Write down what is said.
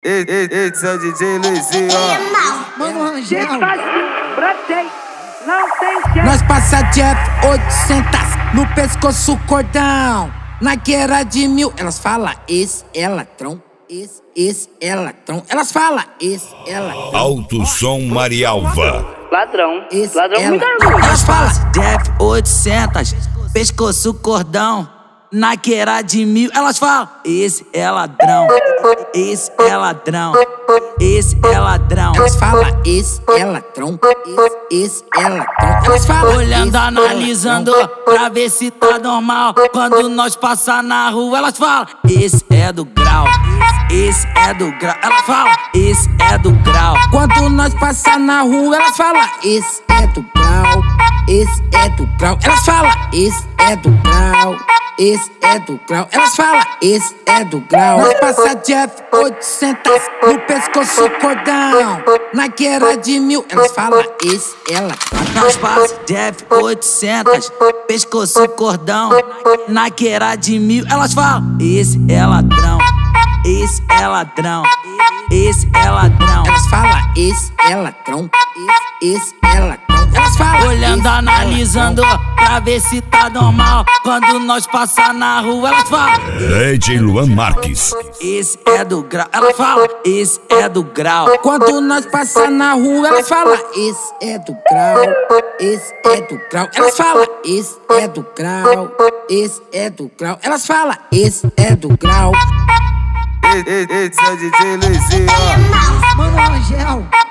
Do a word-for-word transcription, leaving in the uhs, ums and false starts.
Esse é o D J Luizinho, ó. Mano, Rangel. Brotei, não tem jeito. Nós passa Jeff oitocentos no pescoço cordão. Na guerra de mil, elas falam esse é ladrão. Esse, esse é ladrão. Elas falam esse é ladrão. Alto Som Marialva. Ladrão, Esse ladrão é muito ladrão. orgulho. Elas falam Jeff oitocentos, pescoço cordão. Na guerra de mil, elas falam esse é ladrão, esse é ladrão, esse é ladrão. Elas falam esse é ladrão. Esse, esse é ladrão. Elas falam Olhando, esse é analisando, ladrão. pra ver se tá normal. Quando nós passar na rua, elas falam esse é do grau, esse é do grau. Elas falam esse é do grau. Quando nós passar na rua, elas falam esse é do grau. Esse é do grau. Elas falam esse é do grau. Esse é do grau. Elas falam esse é do grau. Nós passa Jeff oitocentos no pescoço cordão. Na guerra de mil, elas falam esse é ladrão. Nós passa Jeff oitocentos, pescoço cordão. Na guerra de mil, elas falam esse é ladrão, esse é ladrão, esse é ladrão. Elas falam esse é ladrão. Esse, esse é ladrão. Elas falam Olhando, esse é analisando, ladrão. pra ver se tá normal. Quando nós passar na rua, elas falam D J Luan Marques. esse é do grau. Ela fala esse é do grau. Quando nós passar na rua, elas falam esse é do grau. Esse é do grau. Elas falam esse é do grau. Esse é do grau. Elas falam esse é do grau. Esse é o D J Luizinho, ó. Mano, Rangel.